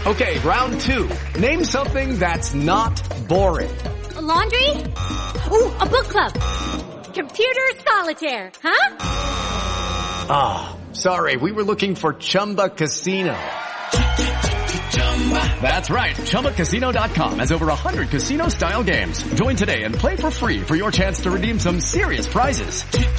Okay, round two. Name something that's not boring. A laundry? Ooh, a book club. Computer solitaire, huh? Ah, sorry, we were looking for Chumba Casino. That's right, ChumbaCasino.com has over 100 casino-style games. Join today and play for free for your chance to redeem some serious prizes.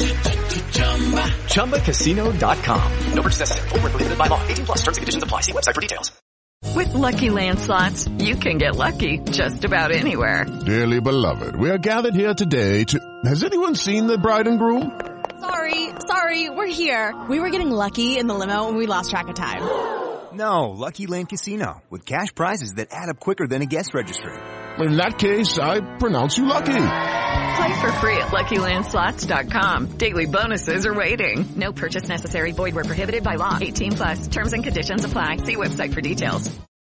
ChumbaCasino.com. No purchase necessary. Void where prohibited by law. 18+. Terms and conditions apply. See website for details. With Lucky Land Slots, you can get lucky just about anywhere. Dearly beloved, we are gathered here today to... Has anyone seen the bride and groom? Sorry, we're here. We were getting lucky in the limo and we lost track of time. No, Lucky Land Casino, with cash prizes that add up quicker than a guest registry. In that case, I pronounce you lucky. Play for free at LuckyLandSlots.com. Daily bonuses are waiting. No purchase necessary. Void where prohibited by law. 18+. Terms and conditions apply. See website for details.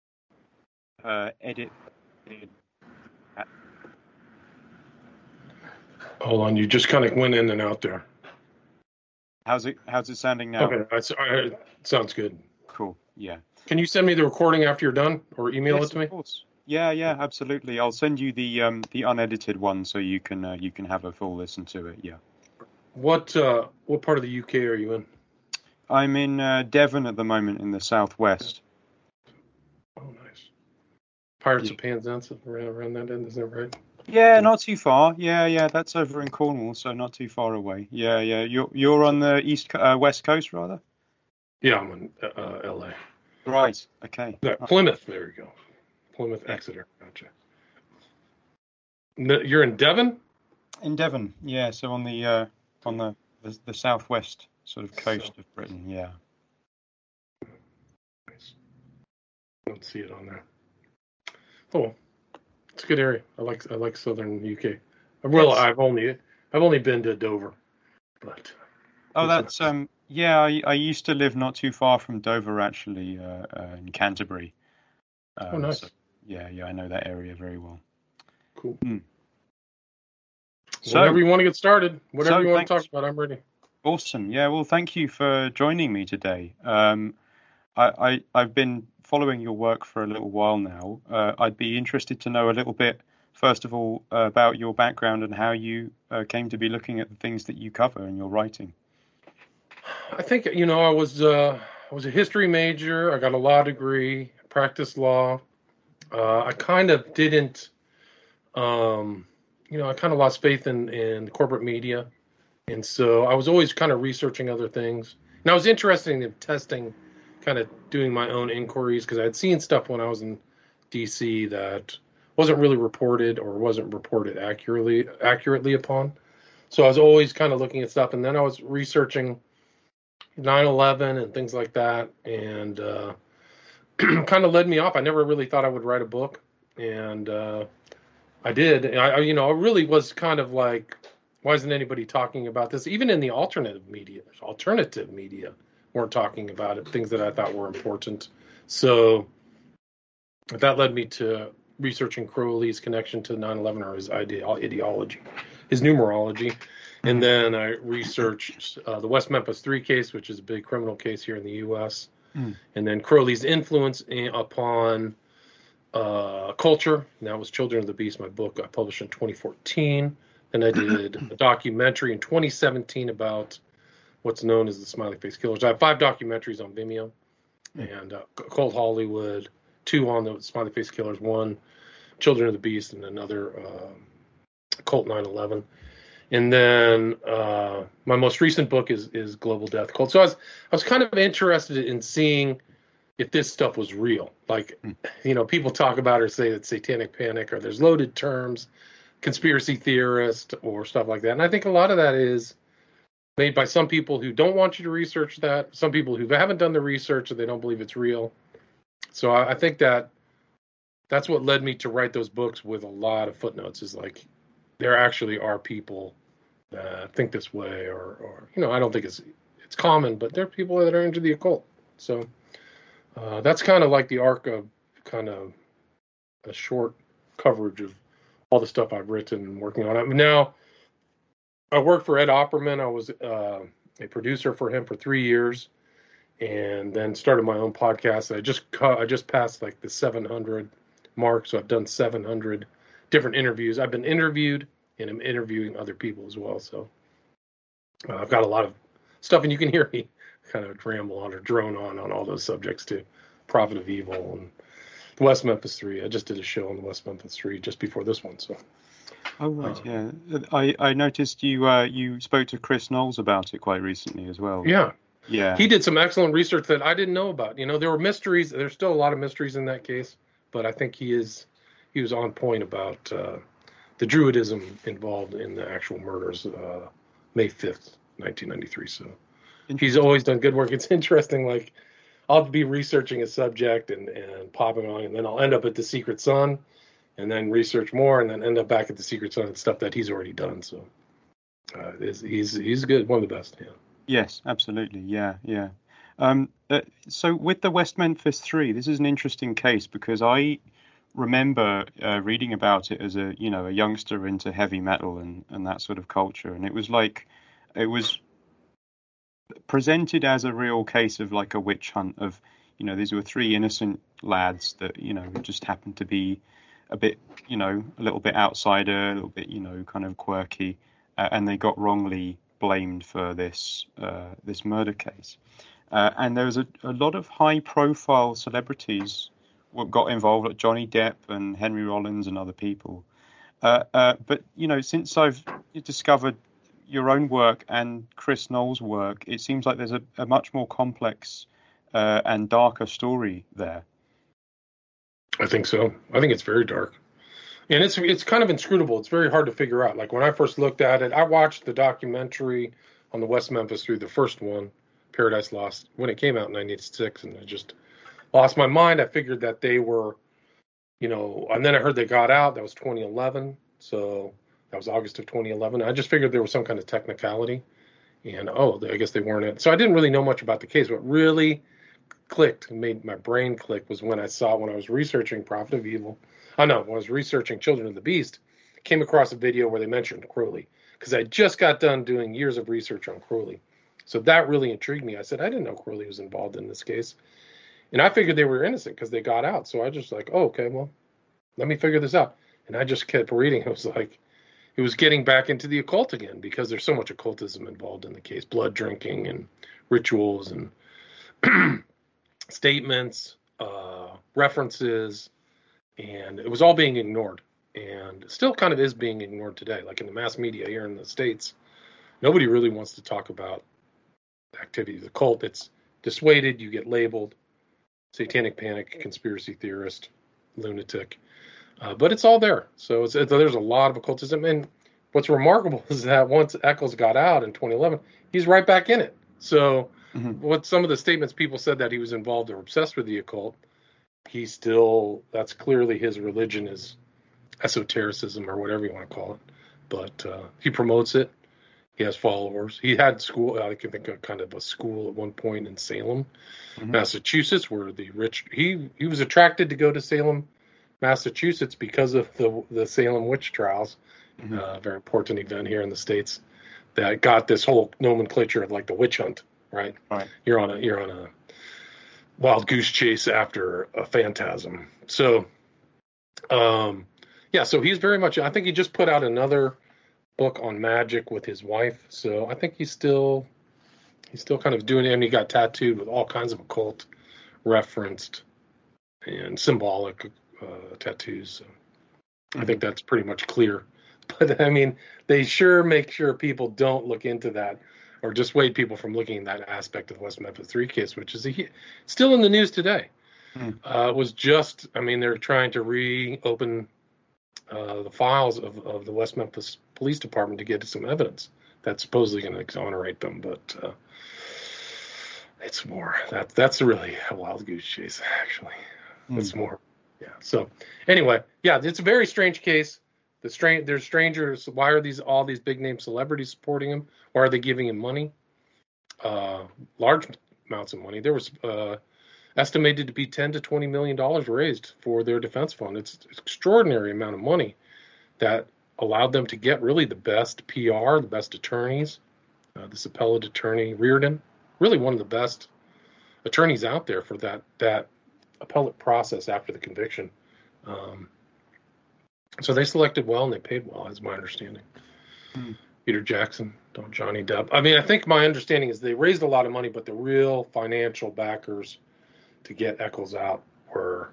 Edit. Hold on, you just kind of went in and out there. How's it sounding now? Okay, sounds good. Cool. Yeah. Can you send me the recording after you're done, or email it to me? Of course. Yeah, absolutely. I'll send you the unedited one so you can have a full listen to it. Yeah. What part of the UK are you in? I'm in Devon at the moment in the southwest. Oh, nice. Pirates of Penzance around that end, isn't that right? Yeah, not too far. Yeah, that's over in Cornwall, so not too far away. Yeah. You're on the west coast rather. Yeah, I'm in LA. Right. Okay. Plymouth. There you go. Plymouth, Exeter. Gotcha. You're in Devon? In Devon, yeah. So on the southwest sort of coast of Britain, yeah. Nice. I don't see it on there. Oh, it's a good area. I like southern UK. I've only been to Dover, but. Oh, that's yeah. I used to live not too far from Dover, actually, in Canterbury. Oh, nice. So, yeah, I know that area very well. Cool. So, whenever you want to get started, whatever you want to talk about, I'm ready. Awesome. Yeah. Well, thank you for joining me today. I've been following your work for a little while now. I'd be interested to know a little bit, first of all, about your background and how you came to be looking at the things that you cover in your writing. I think, I was a history major. I got a law degree, practiced law. I kind of didn't, I kind of lost faith in corporate media. And so I was always kind of researching other things. And I was interested in testing, kind of doing my own inquiries, because I had seen stuff when I was in D.C. that wasn't really reported or wasn't reported accurately upon. So I was always kind of looking at stuff. And then I was researching 9/11 and things like that, and kind of led me off. I never really thought I would write a book, and I did. And I really was kind of like, why isn't anybody talking about this? Even in the alternative media weren't talking about it, things that I thought were important. So that led me to researching Crowley's connection to 9/11, or his ideology, his numerology. And then I researched the West Memphis 3 case, which is a big criminal case here in the U.S. And then Crowley's influence upon culture. And that was Children of the Beast, my book I published in 2014. And I did a documentary in 2017 about what's known as the Smiley Face Killers. I have 5 documentaries on Vimeo. And Cold Hollywood, 2 on the Smiley Face Killers, 1 Children of the Beast, and another Cult 9/11. And then my most recent book is Global Death Cult. So I was kind of interested in seeing if this stuff was real. Like, people talk about or say it's satanic panic, or there's loaded terms, conspiracy theorist, or stuff like that. And I think a lot of that is made by some people who don't want you to research that, some people who haven't done the research and they don't believe it's real. So I think that's what led me to write those books with a lot of footnotes, is like, there actually are people that think this way, or I don't think it's common, but there are people that are into the occult. So that's kind of like the arc of kind of a short coverage of all the stuff I've written and working on. Now, I worked for Ed Opperman. I was a producer for him for 3 years, and then started my own podcast. I just passed like the 700 mark, so I've done 700 different interviews. I've been interviewed, and I'm interviewing other people as well. So I've got a lot of stuff, and you can hear me kind of ramble on or drone on all those subjects too. Prophet of Evil and the West Memphis 3. I just did a show on the West Memphis 3 just before this one. So. Oh right, yeah. I noticed you spoke to Chris Knowles about it quite recently as well. Yeah. Yeah. He did some excellent research that I didn't know about. You know, there were mysteries. There's still a lot of mysteries in that case, but I think he was on point about the Druidism involved in the actual murders, May 5th, 1993. So he's always done good work. It's interesting, like I'll be researching a subject and popping on, and then I'll end up at the Secret Sun, and then research more, and then end up back at the Secret Sun and stuff that he's already done. So he's good, one of the best. Yeah. Yes, absolutely. Yeah, yeah. So with the West Memphis 3, this is an interesting case because I remember reading about it as a youngster into heavy metal and that sort of culture, and it was presented as a real case of like a witch hunt of, these were 3 innocent lads that, just happened to be a bit, a little bit outsider, a little bit, kind of quirky, and they got wrongly blamed for this murder case. And there was a lot of high-profile celebrities got involved, like Johnny Depp and Henry Rollins and other people. But, since I've discovered your own work and Chris Knowles' work, it seems like there's a much more complex and darker story there. I think so. I think it's very dark. And it's kind of inscrutable. It's very hard to figure out. Like when I first looked at it, I watched the documentary on the West Memphis 3, the first one, Paradise Lost, when it came out in 1986, and I just lost my mind. I figured that they were, and then I heard they got out. That was 2011. So that was August of 2011. I just figured there was some kind of technicality. And, I guess they weren't it. So I didn't really know much about the case. What really clicked and made my brain click was when I was researching Prophet of Evil. When I was researching Children of the Beast, I came across a video where they mentioned Crowley, because I just got done doing years of research on Crowley. So that really intrigued me. I said, I didn't know Crowley was involved in this case. And I figured they were innocent because they got out. So I just like, okay, well, let me figure this out. And I just kept reading. It was like, it was getting back into the occult again, because there's so much occultism involved in the case, blood drinking and rituals and statements, references, and it was all being ignored, and still kind of is being ignored today. Like in the mass media here in the States, nobody really wants to talk about the activity of the cult. It's dissuaded, you get labeled satanic panic, conspiracy theorist, lunatic, but it's all there. So there's a lot of occultism, and what's remarkable is that once Eccles got out in 2011, he's right back in it. So what some of the statements people said that he was involved or obsessed with the occult, that's clearly his religion is esotericism or whatever you want to call it. But he promotes it. He has followers. He had school, I can think of kind of a school at one point in Salem, Massachusetts, where the rich, he was attracted to go to Salem, Massachusetts because of the Salem witch trials, a very important event here in the States that got this whole nomenclature of like the witch hunt, right? You're on a wild goose chase after a phantasm. So, so he's very much, I think he just put out another book on magic with his wife. So I think he's still kind of doing it, and he got tattooed with all kinds of occult referenced and symbolic tattoos. So I think that's pretty much clear. But I mean, they sure make sure people don't look into that or dissuade people from looking at that aspect of the West Memphis 3 case, which is still in the news today. They're trying to reopen the files of the West Memphis Police Department to get some evidence that's supposedly going to exonerate them, but it's more that's really a wild goose chase, actually. It's more, So anyway, it's a very strange case. There's strangers. Why are all these big name celebrities supporting him? Why are they giving him money? Large amounts of money. There was estimated to be $10 to $20 million raised for their defense fund. It's an extraordinary amount of money that allowed them to get really the best PR, the best attorneys. This appellate attorney, Reardon, really one of the best attorneys out there for that appellate process after the conviction. So they selected well and they paid well, is my understanding. Peter Jackson, Johnny Depp. I mean, I think my understanding is they raised a lot of money, but the real financial backers to get Eccles out were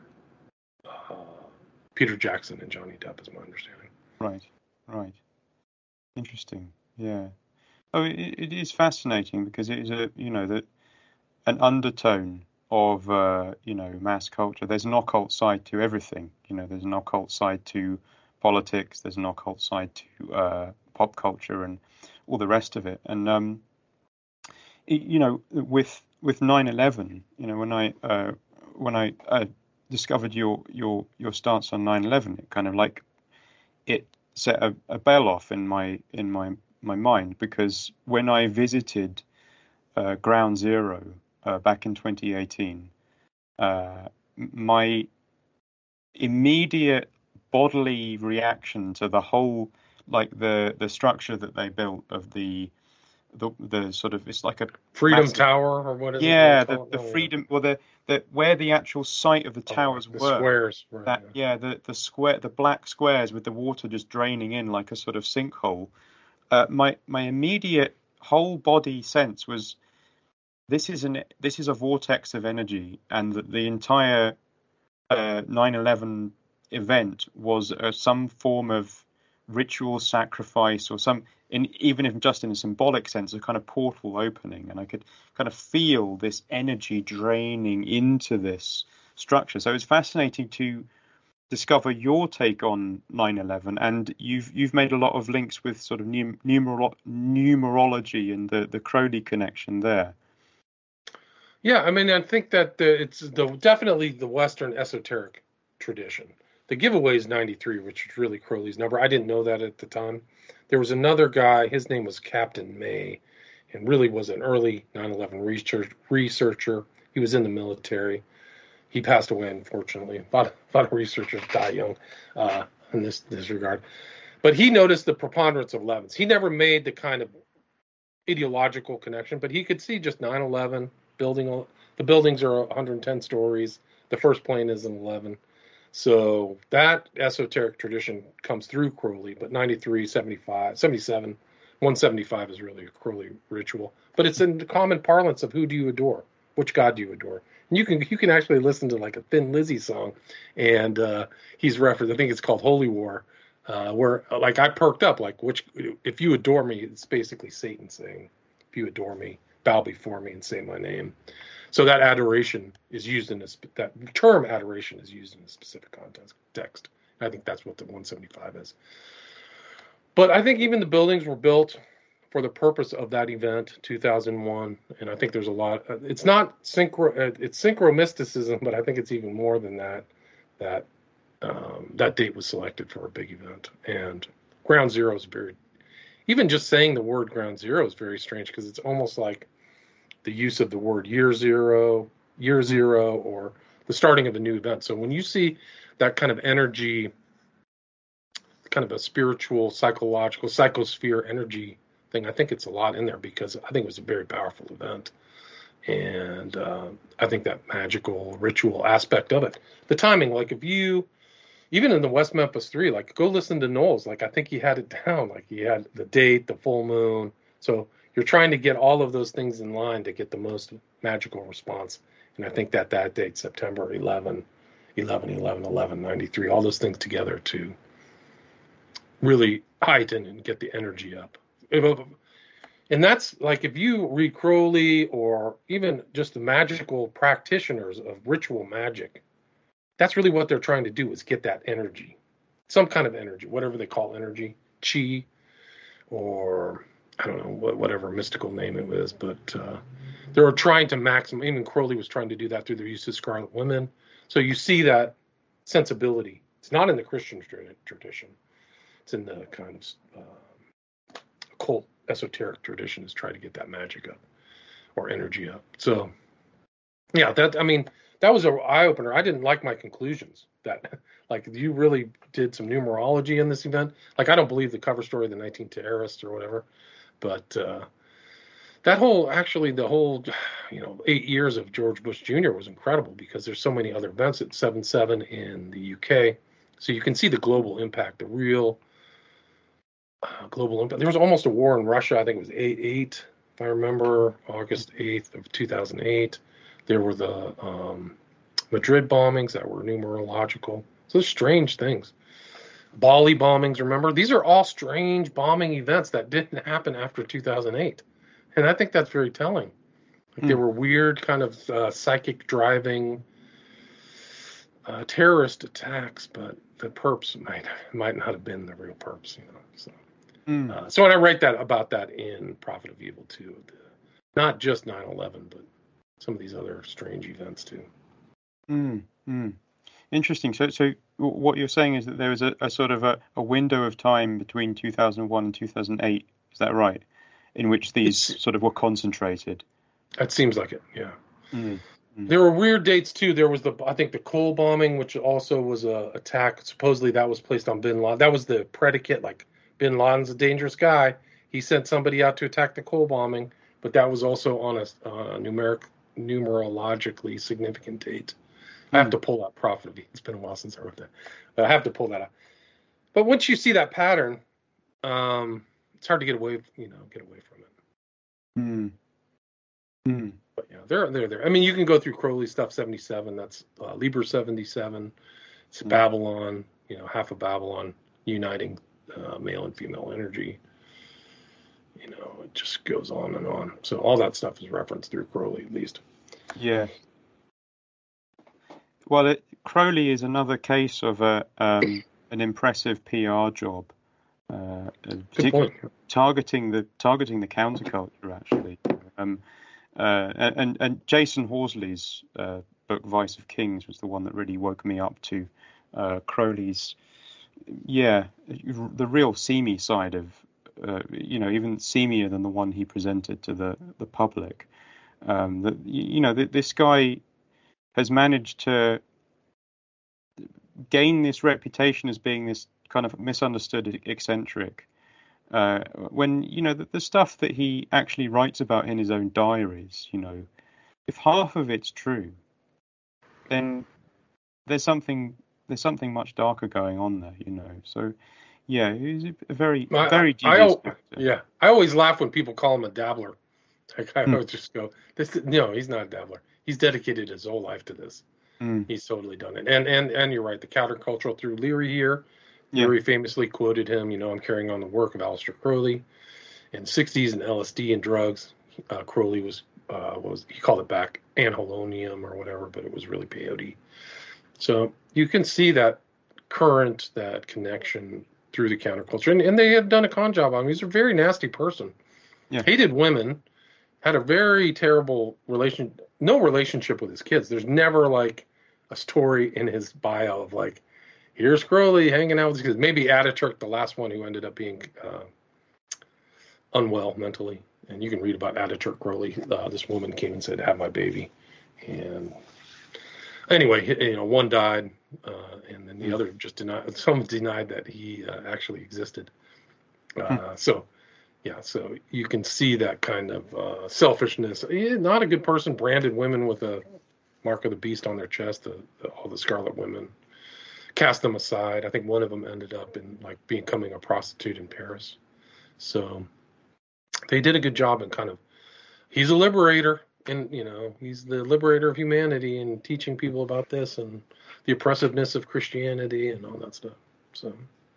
Peter Jackson and Johnny Depp, is my understanding. Right. Interesting. Yeah. Oh, it is fascinating because it is an undertone of mass culture. There's an occult side to everything. There's an occult side to politics. There's an occult side to pop culture and all the rest of it. And with 9/11, when I discovered your stance on 9/11, it kind of like it set a bell off in my mind, because when I visited Ground Zero back in 2018, my immediate bodily reaction to the whole, like the structure that they built of the sort of, it's like a Freedom massive, Tower, or what is it? Yeah, the Freedom, well, the where the actual site of the towers the were. Squares. Right, the black squares with the water just draining in like a sort of sinkhole. My immediate whole body sense was, this is a vortex of energy, and that the entire 9/11 event was some form of ritual sacrifice, or even if just in a symbolic sense, a kind of portal opening, and I could kind of feel this energy draining into this structure. So it's fascinating to discover your take on 9/11, and you've made a lot of links with sort of numerology and the Crowley connection there. Yeah, I mean, I think that it's definitely the Western esoteric tradition. The giveaway is 93, which is really Crowley's number. I didn't know that at the time. There was another guy, his name was Captain May, and really was an early 9/11 researcher. He was in the military. He passed away, unfortunately. A lot of researchers die young in this regard. But he noticed the preponderance of 11s. He never made the kind of ideological connection, but he could see just 9/11 building. The buildings are 110 stories. The first plane is an 11. So that esoteric tradition comes through Crowley, but 93, 75, 77, 175 is really a Crowley ritual. But it's in the common parlance of who do you adore? Which God do you adore? And you can actually listen to like a Thin Lizzy song, and he's referenced, I think it's called Holy War, where like I perked up, like, if you adore me, it's basically Satan saying, if you adore me, bow before me and say my name. So that adoration is used that term adoration is used in a specific context. I think that's what the 175 is. But I think even the buildings were built for the purpose of that event, 2001, and I think there's a lot. It's not it's synchromysticism, but I think it's even more than that. That date was selected for a big event, and Ground Zero is very. Even just saying the word Ground Zero is very strange, because it's almost like the use of the word year zero, or the starting of a new event. So when you see that kind of energy, kind of a spiritual, psychological, psychosphere energy thing, I think it's a lot in there, because I think it was a very powerful event. And I think that magical ritual aspect of it, the timing, like if you, even in the West Memphis 3, like go listen to Knowles, like I think he had it down, like he had the date, the full moon. So you're trying to get all of those things in line to get the most magical response. And I think that date, September 11, 93, all those things together to really heighten and get the energy up. And that's like, if you read Crowley, or even just the magical practitioners of ritual magic, that's really what they're trying to do, is get that energy, some kind of energy, whatever they call energy, chi, or I don't know, whatever mystical name it was, but they're trying to maximize. Even Crowley was trying to do that through the use of scarlet women. So you see that sensibility. It's not in the Christian tradition. It's in the kind of occult, esoteric tradition, is try to get that magic up or energy up. So, yeah, that was an eye-opener. I didn't like my conclusions. That, like, you really did some numerology in this event. Like, I don't believe the cover story of the 19 Terrorists or whatever. But That whole, actually, the whole, 8 years of George Bush Jr. was incredible because there's so many other events at 7/7 in the UK. So you can see the global impact, the real global impact. There was almost a war in Russia. I think it was 8/8, if I remember, August 8th of 2008. There were the Madrid bombings that were numerological. So there's strange things. Bali bombings, remember? These are all strange bombing events that didn't happen after 2008. And I think that's very telling. Like there were weird kind of psychic driving terrorist attacks, but the perps might not have been the real perps, So, so when I write about that in Prophet of Evil too, not just 9/11, but some of these other strange events too. Interesting. So what you're saying is that there was a sort of a window of time between 2001 and 2008. Is that right? In which these sort of were concentrated. That seems like it. Yeah. There were weird dates too. There was I think the Cole bombing, which also was a attack. Supposedly that was placed on Bin Laden. That was the predicate. Like Bin Laden's a dangerous guy. He sent somebody out to attack the Cole bombing, but that was also on a numerologically significant date. I have to pull out Prophet of Evil. It's been a while since I wrote that. But I have to pull that out. But once you see that pattern, it's hard to get away from it. But yeah, they're there. I mean, you can go through Crowley stuff, 77. That's Liber 77. It's Babylon. Half of Babylon uniting male and female energy. It just goes on and on. So all that stuff is referenced through Crowley, at least. Yeah. Well, Crowley is another case of an impressive PR job, particularly targeting the counterculture. Actually, and Jason Horsley's book Vice of Kings was the one that really woke me up to Crowley's, the real seamy side of, even seamier than the one he presented to the public. This guy has managed to gain this reputation as being this kind of misunderstood eccentric. When, the stuff that he actually writes about in his own diaries, if half of it's true, then there's something much darker going on there, So, yeah, he's a very devious character. Yeah, I always laugh when people call him a dabbler. Like I always just go, no, he's not a dabbler. He's dedicated his whole life to this. He's totally done it. And you're right, the countercultural through Leary here. Leary famously quoted him, I'm carrying on the work of Aleister Crowley. In the 60s and LSD and drugs, Crowley was he called it back anhelonium or whatever, but it was really peyote. So you can see that that connection through the counterculture. And they have done a con job on him. He's a very nasty person. Yeah. Hated women. Had a very terrible no relationship with his kids. There's never like a story in his bio of like, here's Crowley hanging out with his kids. Maybe Ataturk, the last one who ended up being unwell mentally. And you can read about Ataturk Crowley. This woman came and said, have my baby. And anyway, one died, and then the other just denied. Some denied that he actually existed. So you can see that kind of selfishness. Not a good person. Branded women with a mark of the beast on their chest. All the Scarlet Women. Cast them aside. I think one of them ended up in becoming a prostitute in Paris. So they did a good job in he's a liberator, and he's the liberator of humanity and teaching people about this and the oppressiveness of Christianity and all that stuff. So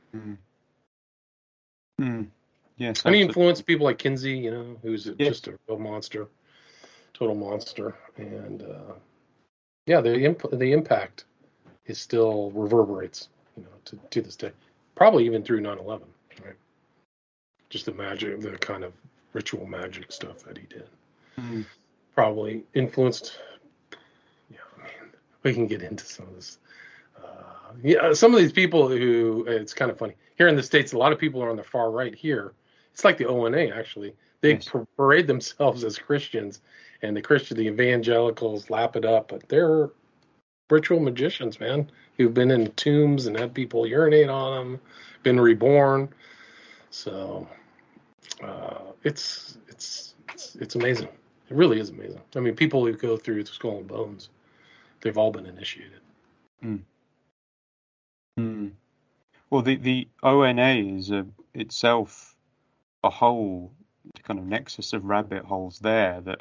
yes, and he influenced people like Kinsey, who's just a real monster, total monster, and the impact is still reverberates, to this day, probably even through 9/11, right? Just the magic, the kind of ritual magic stuff that he did, probably influenced. We can get into some of this. Some of these people who, it's kind of funny here in the States. A lot of people are on the far right here. It's like the ONA actually. They parade themselves as Christians, and the evangelicals lap it up, but they're ritual magicians, man, who've been in tombs and had people urinate on them, been reborn. So it's It's amazing. It really is amazing. I mean, people who go through Skull and Bones, they've all been initiated. Mm. Mm. Well, the ONA is itself a whole kind of nexus of rabbit holes there. That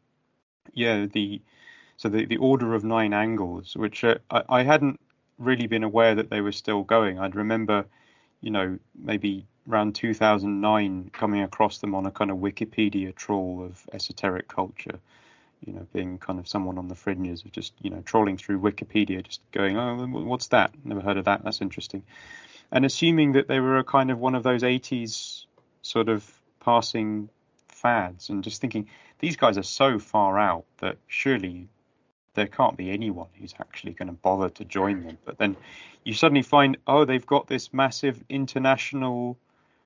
the Order of Nine Angles, which I hadn't really been aware that they were still going. I'd remember, maybe around 2009 coming across them on a kind of Wikipedia trawl of esoteric culture, being kind of someone on the fringes of just, trawling through Wikipedia, just going, oh, what's that? Never heard of that. That's interesting. And assuming that they were a kind of one of those 80s sort of passing fads, and just thinking, these guys are so far out that surely there can't be anyone who's actually going to bother to join them. But then you suddenly find, they've got this massive international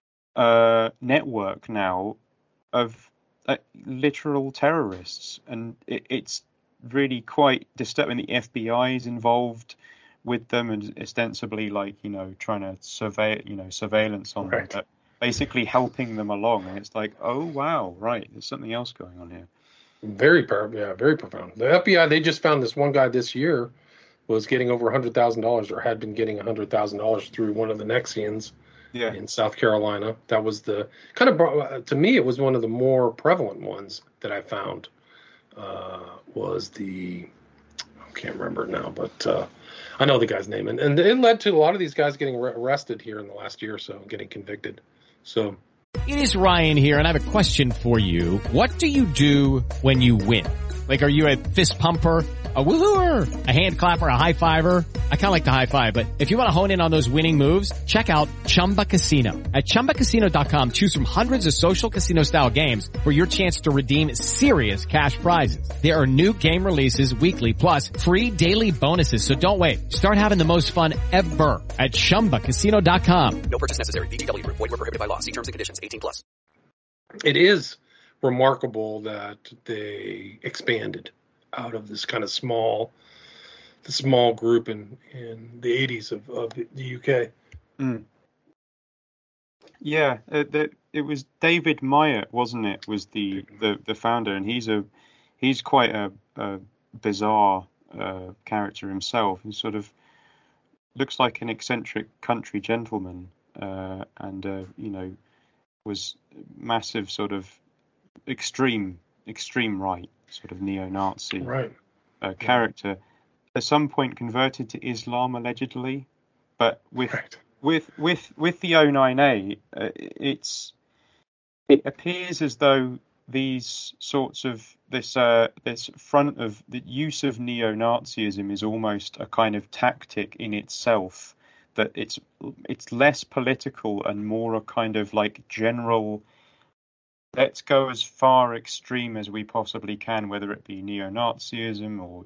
network now of literal terrorists, and it's really quite disturbing. The FBI is involved with them, and ostensibly trying to surveillance on them, but basically helping them along. And it's like, oh wow, right, there's something else going on here. Very profound. The FBI, they just found this one guy this year was getting over $100,000, or had been getting $100,000 through one of the Nexians in South Carolina. That was the kind of, to me, it was one of the more prevalent ones that I found. Was the, I can't remember it now, but I know the guy's name, and it led to a lot of these guys getting arrested here in the last year or so, getting convicted. So. It is Ryan here, and I have a question for you. What do you do when you win? Like, are you a fist pumper, a woo-hooer, a hand clapper, a high-fiver? I kind of like the high-five, but if you want to hone in on those winning moves, check out Chumba Casino. At ChumbaCasino.com, choose from hundreds of social casino-style games for your chance to redeem serious cash prizes. There are new game releases weekly, plus free daily bonuses, so don't wait. Start having the most fun ever at ChumbaCasino.com. No purchase necessary. VGW Group. Void where prohibited by law. See terms and conditions. 18+. It is remarkable that they expanded out of this kind of small group in the 80s of the UK. Mm. Yeah, it was David Myatt, wasn't it? Was the founder, and he's quite a bizarre character himself. He sort of looks like an eccentric country gentleman, and was massive sort of extreme right, sort of neo-Nazi character. At some point converted to Islam allegedly, but with the O9A, it appears as though these sorts of this front of the use of neo-Nazism is almost a kind of tactic in itself, that it's less political and more a kind of like general, let's go as far extreme as we possibly can, whether it be neo-Nazism or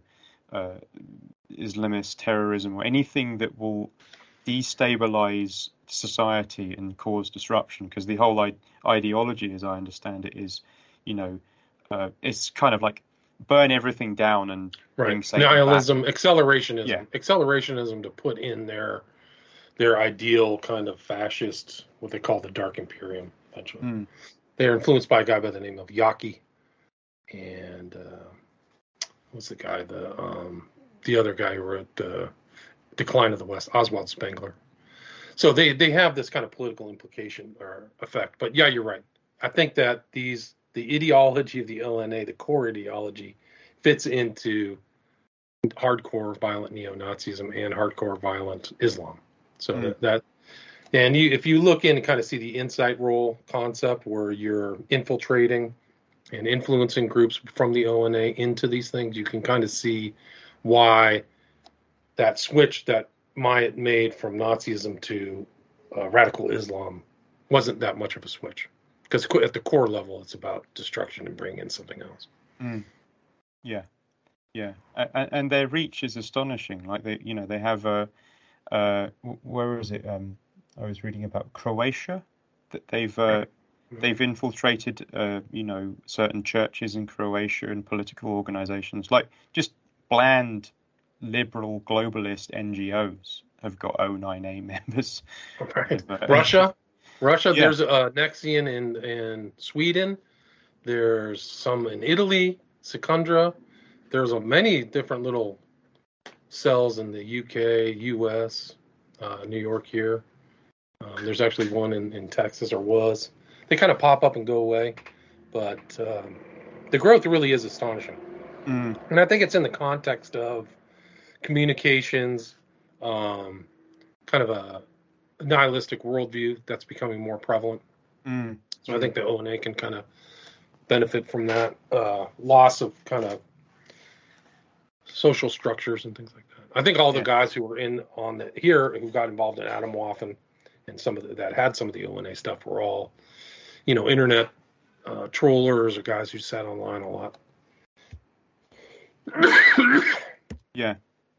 Islamist terrorism or anything that will destabilize society and cause disruption. Because the whole ideology, as I understand it, is it's kind of like burn everything down and bring nihilism, back. accelerationism to put in their ideal kind of fascist, what they call the Dark Imperium. Eventually, they're influenced by a guy by the name of Yaki, and what's the guy, the other guy who wrote Decline of the West, Oswald Spengler. So they have this kind of political implication or effect. But yeah, you're right. I think that the ideology of the LNA, the core ideology, fits into hardcore violent neo-Nazism and hardcore violent Islam. So if you look in and kind of see the insight role concept, where you're infiltrating and influencing groups from the ONA into these things, you can kind of see why that switch that Myatt made from Nazism to radical Islam wasn't that much of a switch. Because at the core level, it's about destruction and bringing in something else. Yeah, and their reach is astonishing. Like they have where is it? I was reading about Croatia, that they've infiltrated certain churches in Croatia and political organizations, like just bland liberal globalist NGOs have got O9A members. Right. Russia, yeah. There's a Nexian in Sweden There's some in Italy, Secundra. There's many different little cells in the UK, US, New York here. There's actually one in Texas, or was. They kind of pop up and go away, but the growth really is astonishing. And I think it's in the context of communications, kind of a nihilistic worldview that's becoming more prevalent. So I think the ONA can kind of benefit from that loss of kind of social structures and things like that. I think all the guys who were here who got involved in Atomwaffen and some of that had some of the ONA stuff were all, internet trollers or guys who sat online a lot. Yeah.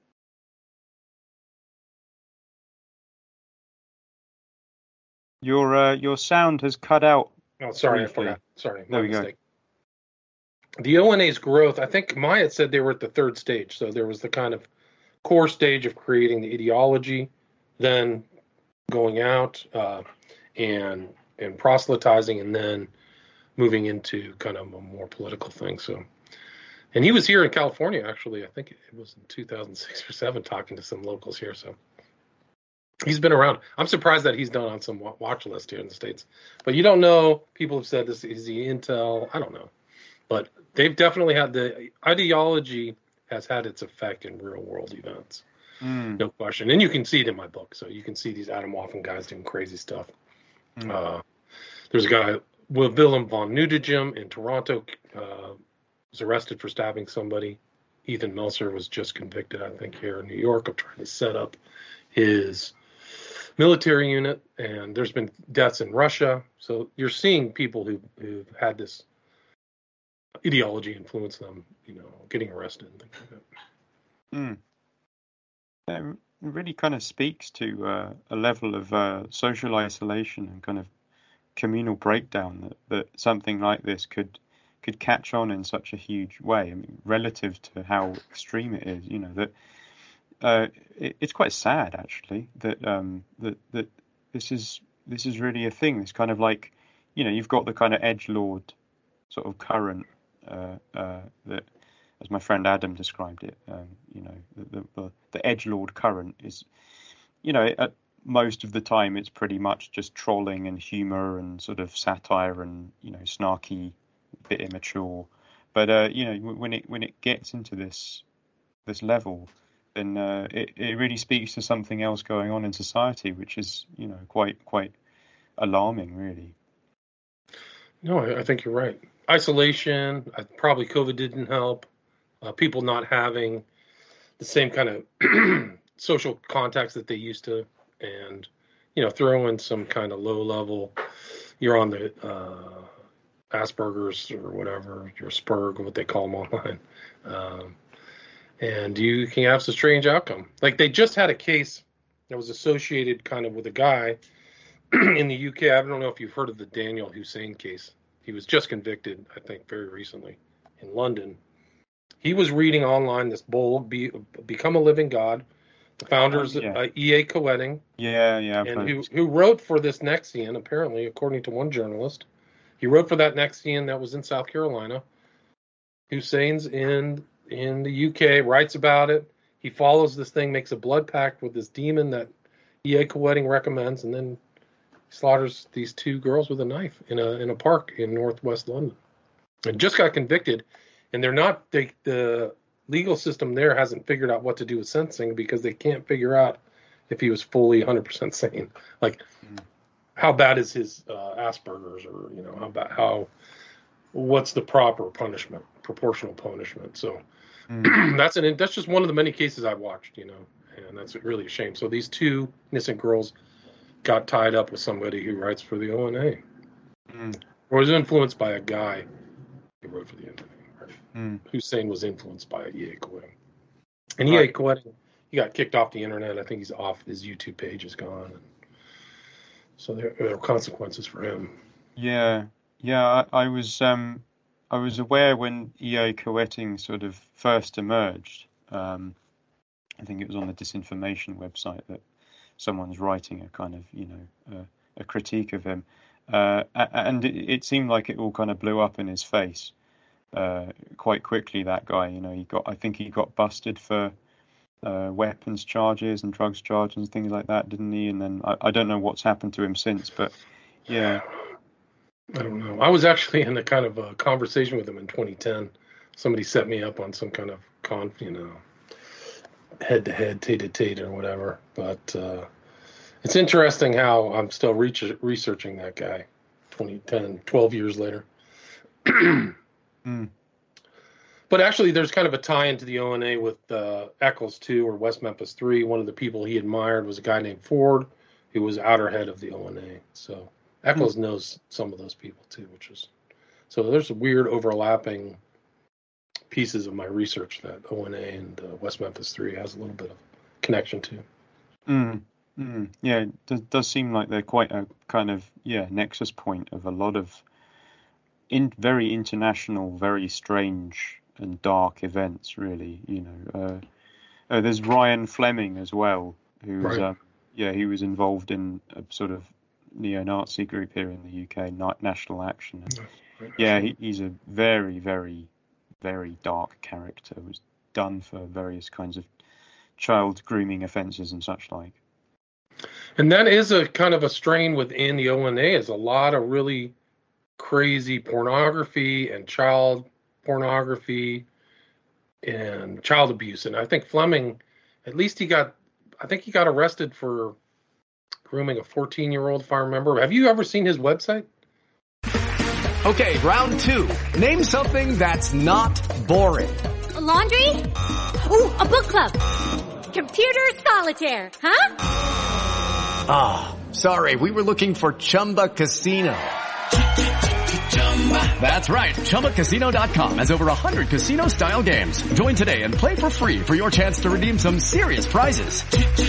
Your sound has cut out. Oh, sorry, briefly. I forgot. Sorry, There my we go. mistake. The ONA's growth, I think Maya said they were at the third stage. So there was the kind of core stage of creating the ideology, then going out and proselytizing, and then moving into kind of a more political thing. So, and he was here in California, actually. I think it was in 2006 or 7, talking to some locals here. So he's been around. I'm surprised that he's done on some watch list here in the States. But you don't know. People have said this. Is he intel? I don't know. But they've definitely had the ideology has had its effect in real world events. No question. And you can see it in my book. So you can see these Atomwaffen guys doing crazy stuff. There's a guy, Willem von Nudegem in Toronto, was arrested for stabbing somebody. Ethan Meltzer was just convicted, I think, here in New York of trying to set up his military unit. And there's been deaths in Russia. So you're seeing people who've had this ideology influence them, getting arrested and things like that. It really kind of speaks to a level of social isolation and kind of communal breakdown that something like this could catch on in such a huge way. I mean, relative to how extreme it is, that it's quite sad actually that that this is really a thing. It's kind of like, you've got the kind of edgelord sort of current that, as my friend Adam described it, the edgelord current is, at most of the time it's pretty much just trolling and humor and sort of satire and snarky, a bit immature. But when it gets into this level, then it really speaks to something else going on in society, which is quite alarming, really. No, I think you're right. Isolation, probably COVID didn't help. People not having the same kind of social contacts that they used to, and throw in some kind of low level. You're on the Asperger's or whatever, your Spurg, what they call them online, and you can have some strange outcome. Like they just had a case that was associated kind of with a guy in the UK. I don't know if you've heard of the Daniel Hussein case. He was just convicted, I think, very recently in London. He was reading online this bold, Become a Living God, the founders of E.A. Koetting. And who wrote for this Nexian, apparently, according to one journalist. He wrote for that Nexian that was in South Carolina. Hussein's in the UK, writes about it. He follows this thing, makes a blood pact with this demon that E.A. Koetting recommends, and then slaughters these two girls with a knife in a park in northwest London. And just got convicted, and the legal system there hasn't figured out what to do with sentencing because they can't figure out if he was fully 100% sane. Like, how bad is his Asperger's, or what's the proper punishment, proportional punishment? So that's just one of the many cases I've watched, and that's really a shame. So these two innocent girls got tied up with somebody who writes for the ONA, or was influenced by a guy who wrote for the ONA. Right? Hussein was influenced by E.A. Koetting. And E.A. Koetting, he got kicked off the internet. I think he's off. His YouTube page is gone. And so there are consequences for him. Yeah. I was aware when E.A. Koetting sort of first emerged. I think it was on the disinformation website that someone's writing a kind of, a critique of him. And it seemed like it all kind of blew up in his face quite quickly. That guy, I think he got busted for weapons charges and drugs charges and things like that, didn't he? And then I don't know what's happened to him since, but yeah. I don't know. I was actually in a kind of a conversation with him in 2010. Somebody set me up on some kind of head-to-head, tate-to-tate or whatever. But it's interesting how I'm still researching that guy 12 years later. But actually, there's kind of a tie into the ONA with Eccles 2 or West Memphis 3. One of the people he admired was a guy named Ford, who was outer head of the ONA. So Eccles knows some of those people too, so there's weird overlapping pieces of my research that ONA and West Memphis 3 has a little bit of connection to. Yeah, it does seem like they're quite a kind of nexus point of a lot of very international, very strange and dark events. Really, there's Ryan Fleming as well, who's right. He was involved in a sort of neo-Nazi group here in the UK, National Action. And, he's a very, very, very dark character. Was done for various kinds of child grooming offences and such like. And that is a kind of a strain within the ONA. Is a lot of really crazy pornography and child pornography and child abuse. And I think Fleming, at least he got arrested for grooming a 14-year-old, if I remember. Have you ever seen his website? Okay, round 2. Name something that's not boring. A laundry? Ooh, a book club. Computer solitaire, huh? Ah, sorry, we were looking for Chumba Casino. That's right, ChumbaCasino.com has over 100 casino-style games. Join today and play for free for your chance to redeem some serious prizes.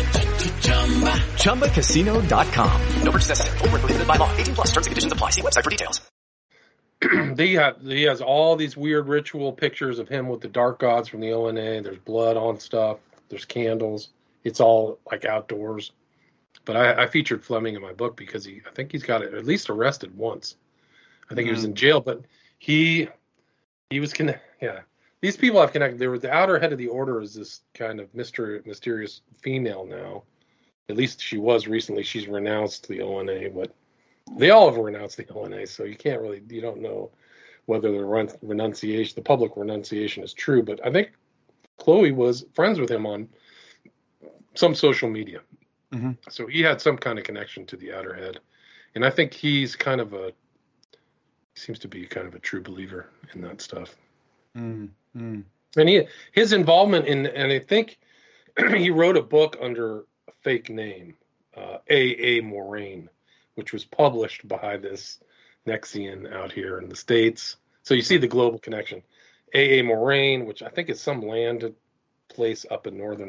ChumbaCasino.com. No purchase necessary. Void where prohibited by law. 18+. Terms and conditions apply. See website for details. He has all these weird ritual pictures of him with the dark gods from the ONA. There's blood on stuff. There's candles. It's all like outdoors. But I featured Fleming in my book because I think he's got at least arrested once. I think he was in jail, but he was These people have connected. There was the outer head of the order is this kind of mysterious female now. At least she was recently. She's renounced the ONA, but they all have renounced the ONA, so you don't know whether the public renunciation is true. But I think Chloe was friends with him on some social media. Mm-hmm. So he had some kind of connection to the outer head. And I think he's seems to be kind of a true believer in that stuff. And his involvement and I think he wrote a book under a fake name, A.A. Moraine, which was published by this Nexian out here in the States. So you see the global connection. A.A. Moraine, which I think is some land place up in north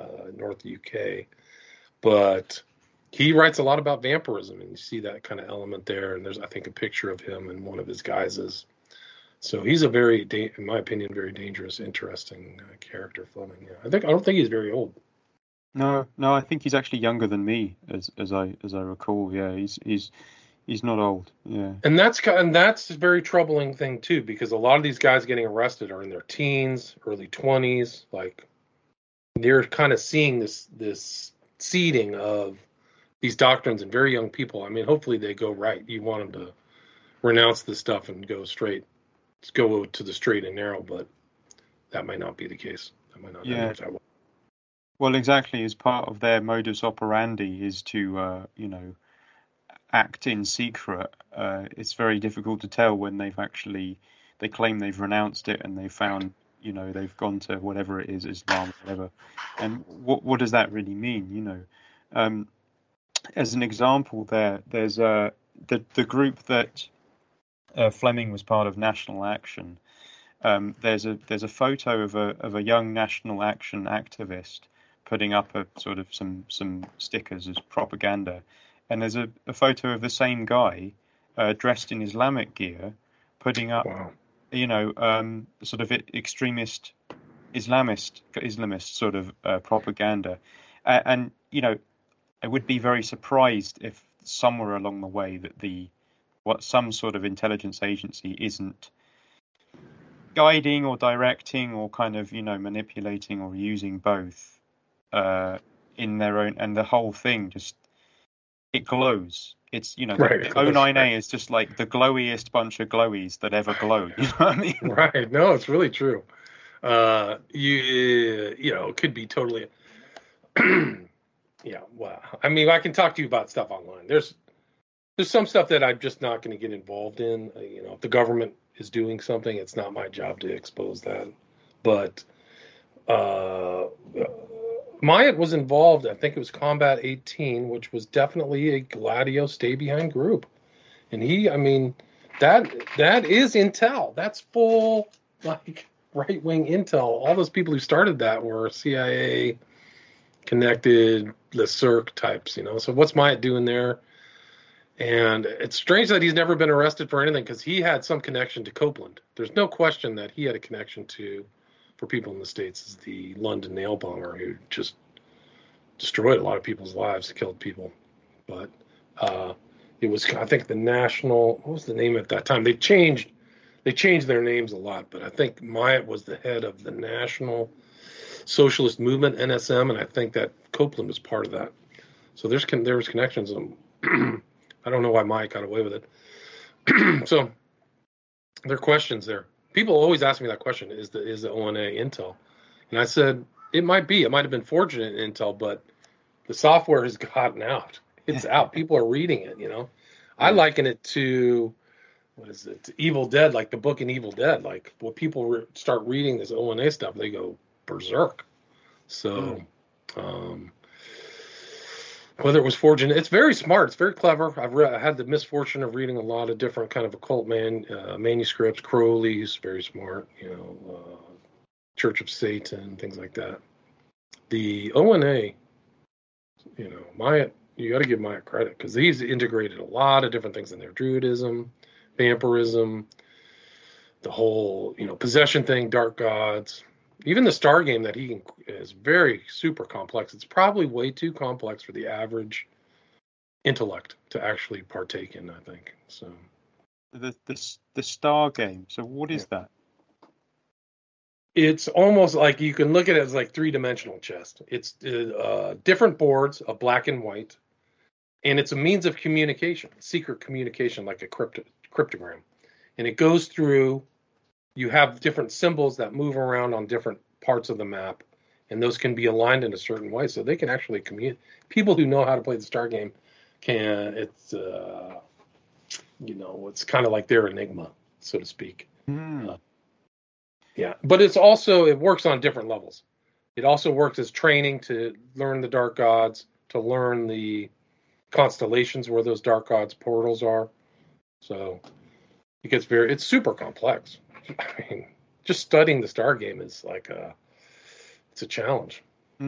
UK. But he writes a lot about vampirism, and you see that kind of element there. And there's, I think, a picture of him in one of his guises. So he's a very, in my opinion, very dangerous, interesting character, Fleming. Yeah. I don't think he's very old. No, I think he's actually younger than me, as I recall. Yeah, he's not old. Yeah, and that's a very troubling thing too, because a lot of these guys getting arrested are in their teens, early 20s. Like they're kind of seeing this seeding of these doctrines in very young people. I mean, hopefully they go right. You want them to renounce this stuff and go to the straight and narrow, but that might not be the case. That might not end that way. Well, exactly. As part of their modus operandi is to, act in secret. It's very difficult to tell when they claim they've renounced it and they found, they've gone to whatever it is, Islam, whatever. And what does that really mean? As an example, there's the group that Fleming was part of, National Action. There's a photo of a young National Action activist putting up a sort of some stickers as propaganda, and there's a photo of the same guy dressed in Islamic gear putting up, sort of extremist Islamist sort of propaganda, and I would be very surprised if somewhere along the way that the what some sort of intelligence agency isn't guiding or directing or kind of, manipulating or using both in their own, and the whole thing just, it glows. It's, the O9A is just like the glowiest bunch of glowies that ever glowed. You know what I mean? Right. No, it's really true. It could be totally. Yeah. Well, I mean, I can talk to you about stuff online. There's some stuff that I'm just not going to get involved in. If the government is doing something, it's not my job to expose that. But Myatt was involved. I think it was Combat 18, which was definitely a Gladio stay behind group. And that is intel. That's full, like, right-wing intel. All those people who started that were CIA connected, Le Cirque types, So what's Myatt doing there? And it's strange that he's never been arrested for anything, because he had some connection to Copeland. There's no question that he had a connection for people in the States, is the London nail bomber who just destroyed a lot of people's lives, killed people. But it was, I think, the National, what was the name at that time? They changed their names a lot, but I think Myatt was the head of the National Socialist Movement, NSM, and I think that Copeland was part of that. So there was connections. I don't know why Myatt got away with it. So there are questions there. People always ask me that question: Is the ONA intel? And I said it might be. It might have been fortunate intel, but the software has gotten out. It's out. People are reading it. I liken it to, what is it? Evil Dead, like the book in Evil Dead. Like when people start reading this ONA stuff, they go berserk. So, whether it was fortunate, it's very smart. It's very clever. I had the misfortune of reading a lot of different kind of occult manuscripts. Crowley's very smart. Church of Satan, things like that. The ONA, Myatt, you got to give Myatt credit, because he's integrated a lot of different things in there. Druidism, vampirism, the whole, possession thing, dark gods. Even the star game that he is very super complex. It's probably way too complex for the average intellect to actually partake in, I think. So the star game. So what is that? It's almost like you can look at it as like 3-dimensional chess. It's different boards of black and white, and it's a means of communication, secret communication, like a cryptogram. And it goes through. You have different symbols that move around on different parts of the map, and those can be aligned in a certain way, so they can actually communicate. People who know how to play the star game can. It's it's kind of like their Enigma, so to speak. Yeah, but it works on different levels. It also works as training to learn the dark gods, to learn the constellations where those dark gods portals are. So it gets it's super complex. I mean, just studying the star game is like it's a challenge.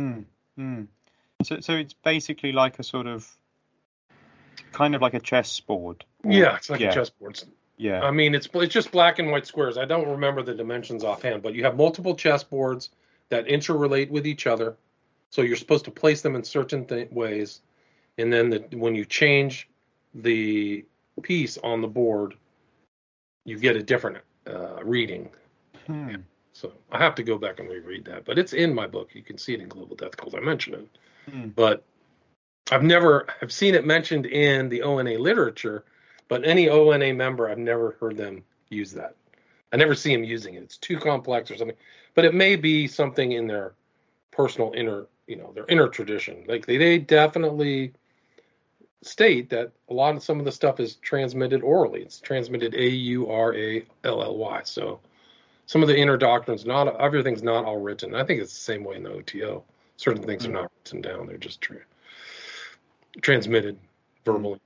So it's basically like a sort of, kind of like a chessboard. Yeah, it's like a chessboard. Yeah. I mean, it's just black and white squares. I don't remember the dimensions offhand, but you have multiple chessboards that interrelate with each other. So you're supposed to place them in certain ways, and then when you change the piece on the board, you get a different reading. So I have to go back and reread that, but it's in my book. You can see it in Global Death Cult. I mentioned it, but I've seen it mentioned in the ONA literature, but any ONA member, I've never heard them use that. I never see them using it. It's too complex or something, but it may be something in their personal their inner tradition. Like they definitely state that some of the stuff is transmitted orally. It's transmitted AURALLY. So some of the inner doctrines, everything's not all written. I think it's the same way in the OTO. Certain things are not written down; they're just transmitted verbally.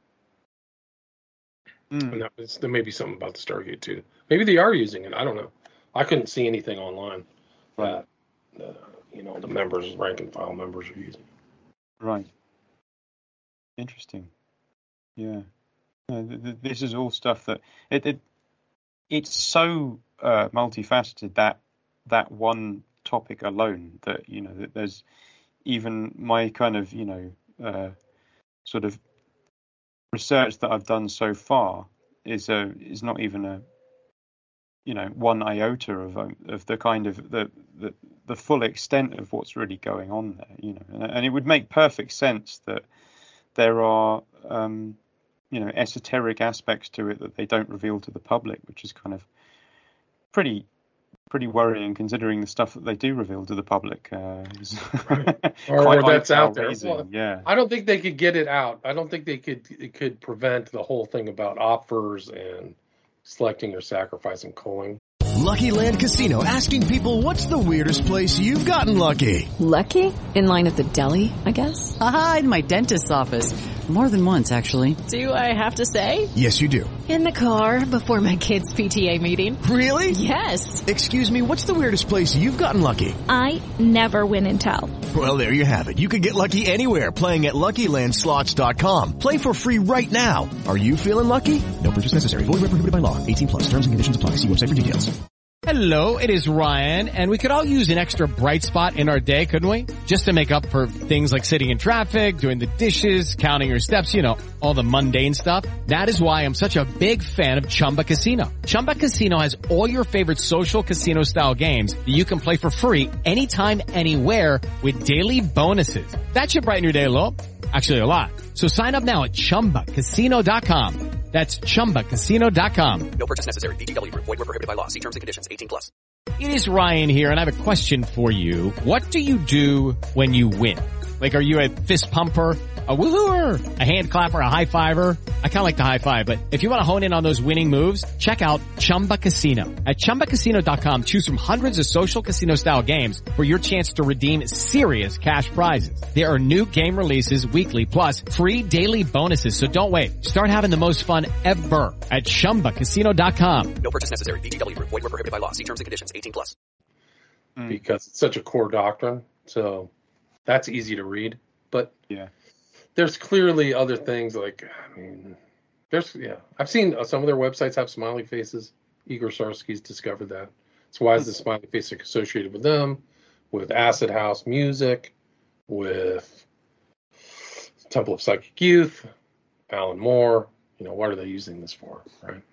And there may be something about the Stargate too. Maybe they are using it. I don't know. I couldn't see anything online that the members, rank and file members, are using. Right. Interesting. Yeah. This is all stuff that it's so multifaceted that one topic alone that that there's even my kind of sort of research that I've done so far is not even a, one iota of the kind of the full extent of what's really going on there. And it would make perfect sense that there are esoteric aspects to it that they don't reveal to the public, which is kind of pretty worrying, considering the stuff that they do reveal to the public. Or that's out there. Well, yeah. I don't think they could get it out. I don't think it could prevent the whole thing about offers and selecting or sacrificing culling. Lucky Land Casino, asking people, what's the weirdest place you've gotten lucky? Lucky? In line at the deli, I guess? Aha, in my dentist's office. More than once, actually. Do I have to say? Yes, you do. In the car before my kids' PTA meeting. Really? Yes. Excuse me, what's the weirdest place you've gotten lucky? I never win and tell. Well, there you have it. You can get lucky anywhere, playing at LuckyLandSlots.com. Play for free right now. Are you feeling lucky? No purchase necessary. Void where prohibited by law. 18+. Terms and conditions apply. See website for details. Hello, it is Ryan, and we could all use an extra bright spot in our day, couldn't we? Just to make up for things like sitting in traffic, doing the dishes, counting your steps, all the mundane stuff. That is why I'm such a big fan of Chumba Casino. Chumba Casino has all your favorite social casino-style games that you can play for free anytime, anywhere with daily bonuses. That should brighten your day a little. Actually, a lot. So sign up now at ChumbaCasino.com. That's ChumbaCasino.com. No purchase necessary. VGW Group. Void where prohibited by law. See terms and conditions. 18+. It is Ryan here, and I have a question for you. What do you do when you win? Like, are you a fist pumper, a woohooer, a hand clapper, a high fiver? I kind of like the high five, but if you want to hone in on those winning moves, check out Chumba Casino. At ChumbaCasino.com, choose from hundreds of social casino-style games for your chance to redeem serious cash prizes. There are new game releases weekly, plus free daily bonuses, so don't wait. Start having the most fun ever at ChumbaCasino.com. No purchase necessary. VGW Group. Void where prohibited by law. See terms and conditions. 18+. Because it's such a core doctrine, so that's easy to read. But yeah, there's clearly other things I've seen some of their websites have smiley faces. Igor Sarsky's discovered that. So why is the smiley face associated with them, with Acid House Music, with Temple of Psychic Youth, Alan Moore? What are they using this for, right?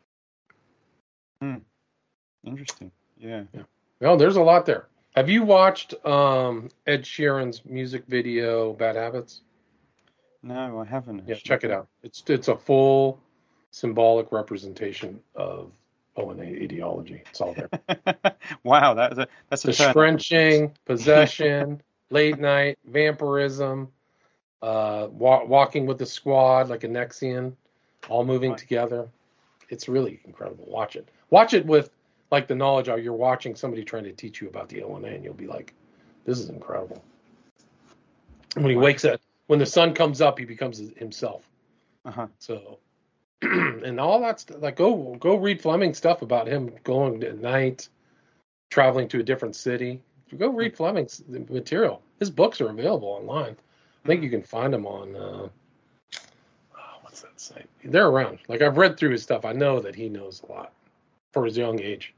Interesting. Yeah. Well, there's a lot there. Have you watched Ed Sheeran's music video, Bad Habits? No, I haven't. Yeah, check it out. It's a full symbolic representation of ONA ideology. It's all there. Wow, that's a drenching, possession, late night, vampirism, walking with the squad like a Nexian, all moving together. It's really incredible. Watch it. Watch it with like the knowledge of you're watching somebody trying to teach you about the ONA, and you'll be like, this is incredible. And when he wakes up, when the sun comes up, he becomes himself. So, and all that's like, go read Fleming's stuff about him going at night, traveling to a different city. Go read Fleming's material. His books are available online. I think you can find them on, what's that site? They're around. Like, I've read through his stuff. I know that he knows a lot for his young age.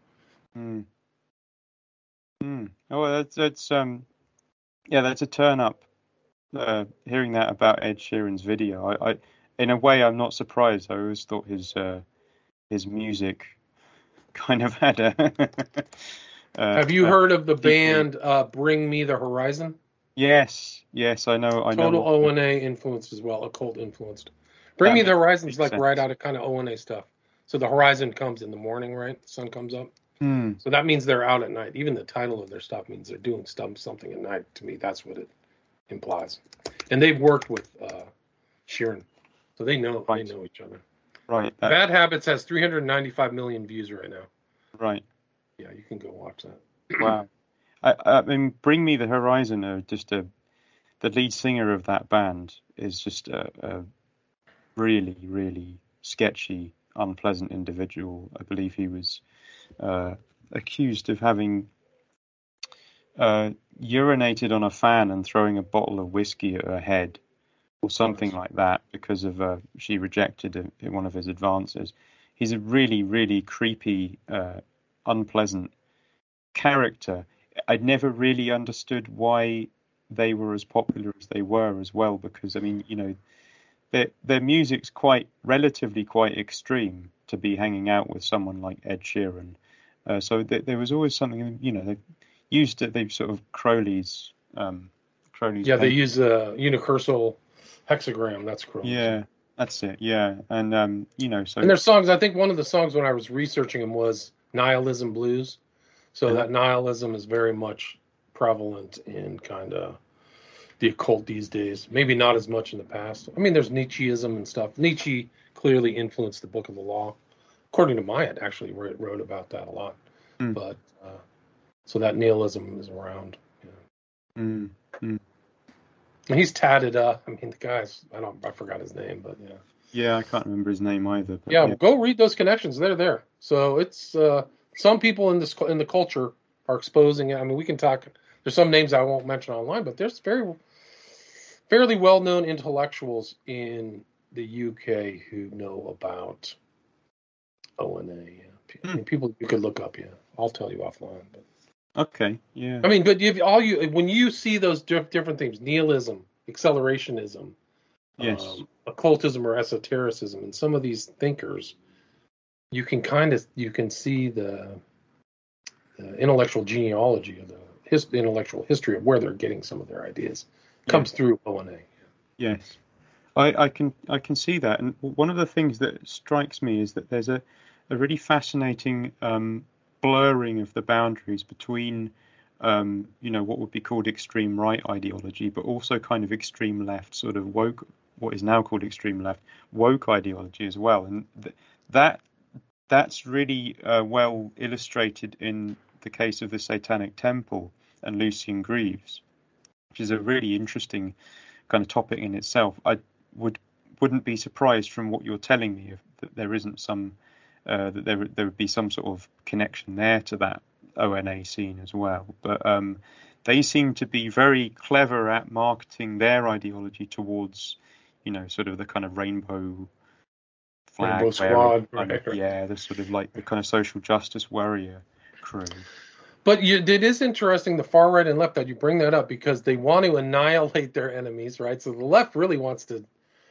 Oh, that's a turn up. Hearing that about Ed Sheeran's video, I in a way I'm not surprised. I always thought his music kind of had a. Have you heard of the band Bring Me the Horizon? Yes, I know. Total ONA influenced as well, occult influenced. Bring Me the Horizon is like right out of kind of ONA stuff. So the horizon comes in the morning, right? The sun comes up. So that means they're out at night. Even the title of their stuff means they're doing something at night. To me, that's what it implies. And they've worked with Sheeran, so they know each other. Right. Bad Habits has 395 million views right now. Right. Yeah, you can go watch that. Wow. I mean, Bring Me the Horizon, the lead singer of that band is just a really, really sketchy, unpleasant individual. I believe he was accused of having urinated on a fan and throwing a bottle of whiskey at her head or something like that because of she rejected one of his advances. He's a really, really creepy, unpleasant character. I'd never really understood why they were as popular as they were as well, because I mean, their music's relatively quite extreme to be hanging out with someone like Ed Sheeran. So there was always something, they've used it. They've sort of Crowley's. Yeah, they use a unicursal hexagram. That's Crowley. Yeah, that's it. Yeah, and so. And their songs. I think one of the songs when I was researching them was Nihilism Blues. So that nihilism is very much prevalent in kind of the occult these days. Maybe not as much in the past. I mean, there's Nietzscheism and stuff. Nietzsche clearly influenced the Book of the Law. According to Myatt, actually wrote about that a lot. But so that nihilism is around. And he's tatted up. I mean, the guy's I forgot his name, but yeah. Yeah, I can't remember his name either. But yeah, go read those connections. They're there. So it's some people in the culture are exposing it. I mean, we can talk. There's some names I won't mention online, but there's fairly well-known intellectuals in the UK who know about ONA. Yeah. People you could look up. Yeah, I'll tell you offline. But. Okay. Yeah. I mean, but when you see those different things, nihilism, accelerationism, yes, occultism or esotericism, and some of these thinkers, you can see the intellectual genealogy of the intellectual history of where they're getting some of their ideas. Comes through ONA. Yes, I can see that, and one of the things that strikes me is that there's a really fascinating blurring of the boundaries between what would be called extreme right ideology, but also kind of extreme left, sort of woke, what is now called extreme left, woke ideology as well, and that's really well illustrated in the case of the Satanic Temple and Lucian Greaves, which is a really interesting kind of topic in itself. I wouldn't be surprised from what you're telling me that there isn't some that there would be some sort of connection there to that ONA scene as well. But they seem to be very clever at marketing their ideology towards, sort of the kind of rainbow flag, Rainbow Squad, yeah, the sort of like the kind of social justice warrior crew. But it is interesting, the far right and left, that you bring that up, because they want to annihilate their enemies, right? So the left really wants to,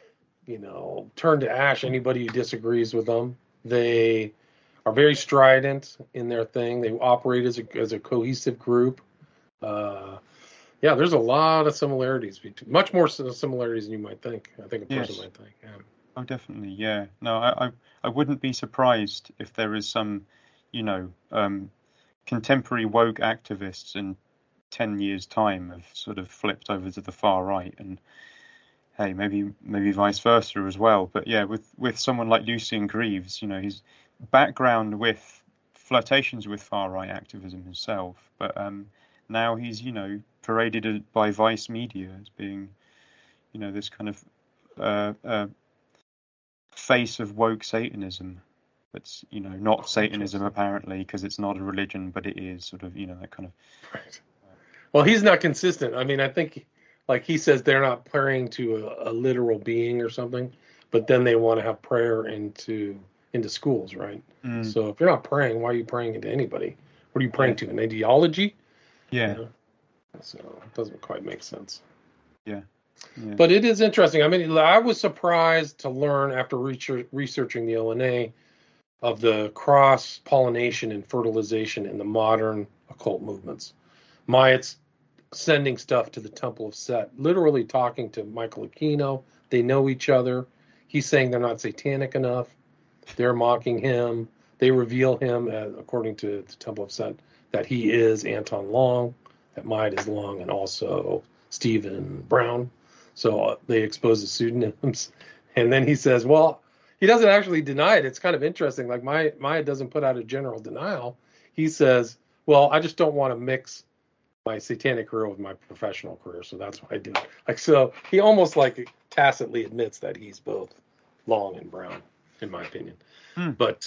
turn to ash anybody who disagrees with them. They are very strident in their thing. They operate as a cohesive group. There's a lot of similarities, much more similarities than you might think. I think a person might think. Yeah. Oh, definitely, yeah. No, I wouldn't be surprised if there is some, contemporary woke activists in 10 years' time have sort of flipped over to the far right, and hey, maybe vice versa as well. But yeah, with someone like Lucian Greaves, his background with flirtations with far right activism himself, but now he's paraded by Vice Media as being this kind of face of woke Satanism. It's not Satanism apparently, because it's not a religion, but it is sort of that kind of. Right. Well, he's not consistent. I mean, I think like he says they're not praying to a literal being or something, but then they want to have prayer into schools, right? So if you're not praying, why are you praying into anybody? What are you praying to? An ideology? Yeah. So it doesn't quite make sense. Yeah. But it is interesting. I mean, I was surprised to learn after researching the ONA of the cross-pollination and fertilization in the modern occult movements. Myatt's sending stuff to the Temple of Set, literally talking to Michael Aquino. They know each other. He's saying they're not satanic enough. They're mocking him. They reveal him, according to the Temple of Set, that he is Anton Long, that Myatt is Long, and also Stephen Brown. So they expose the pseudonyms. And then he says, well, he doesn't actually deny it. It's kind of interesting. Like Myatt doesn't put out a general denial. He says, well, I just don't want to mix my satanic career with my professional career, so that's what I do. Like, so he almost like tacitly admits that he's both Long and Brown, in my opinion. But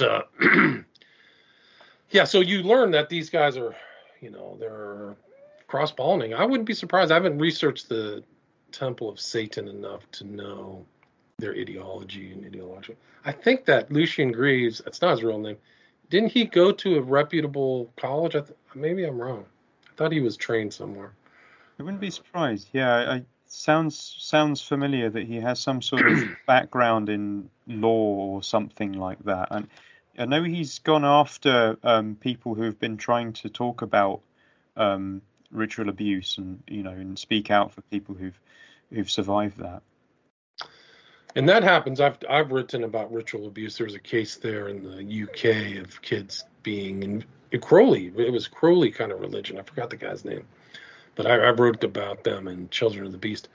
so you learn that these guys are, they're cross-pollinating. I wouldn't be surprised. I haven't researched the Temple of Satan enough to know their ideology and ideology. I think that Lucian Greaves, that's not his real name, didn't he go to a reputable college? Maybe I'm wrong. I thought he was trained somewhere. I wouldn't be surprised. Yeah, sounds familiar that he has some sort of background in law or something like that. And I know he's gone after people who've been trying to talk about ritual abuse and and speak out for people who've survived that. And that happens. I've written about ritual abuse. There was a case there in the UK of kids being in Crowley. It was Crowley kind of religion. I forgot the guy's name, but I wrote about them in Children of the Beast.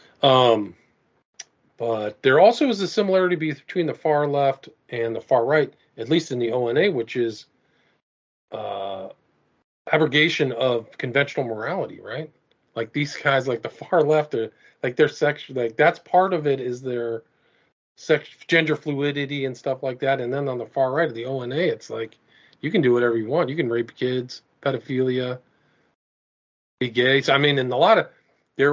But there also is a similarity between the far left and the far right, at least in the ONA, which is abrogation of conventional morality, right? Like these guys, like the far left, are like their sex, like that's part of it is their gender fluidity and stuff like that. And then on the far right of the ONA, it's like you can do whatever you want. You can rape kids, pedophilia, be gay. So, I mean, and a lot of there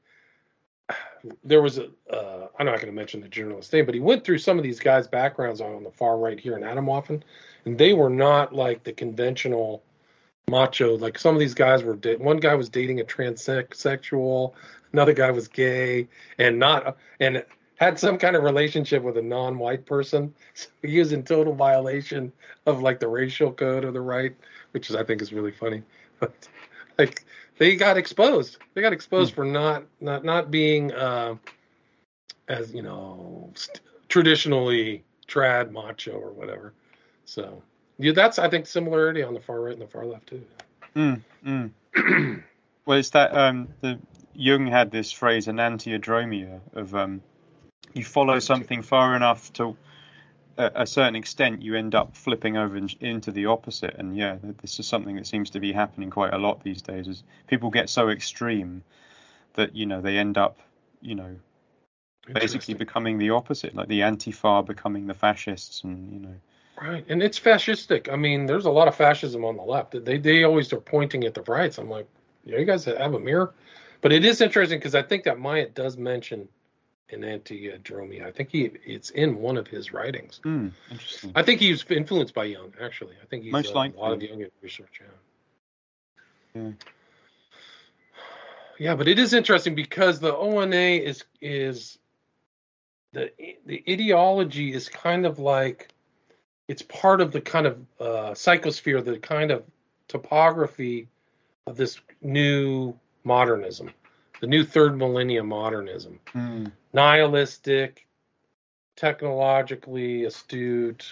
was a I'm not going to mention the journalist's name, but he went through some of these guys' backgrounds on the far right here in Adamwaffen, and they were not like the conventional macho. Like some of these guys were. One guy was dating a transsexual, another guy was gay, and had some kind of relationship with a non-white person. So he was in total violation of like the racial code of the right, which I think is really funny. But like they got exposed. They got exposed for not being as traditionally trad macho or whatever. So yeah, that's I think similarity on the far right and the far left too. Well, it's that the Jung had this phrase, enantiodromia, of you follow something far enough to a certain extent, you end up flipping over into the opposite. And yeah, this is something that seems to be happening quite a lot these days. As people get so extreme that they end up basically becoming the opposite, like the Antifa becoming the fascists, and Right, and it's fascistic. I mean, there's a lot of fascism on the left. They always are pointing at the rights. I'm like, you guys have a mirror, but it is interesting because I think that Myatt does mention enantiodromia. I think it's in one of his writings. Interesting. I think he was influenced by Jung, actually. I think he's most likely a lot of Jungian research. Yeah, but it is interesting because the ONA is the ideology is kind of like it's part of the kind of psychosphere, the kind of topography of this new modernism, the new third millennium modernism. Nihilistic, technologically astute,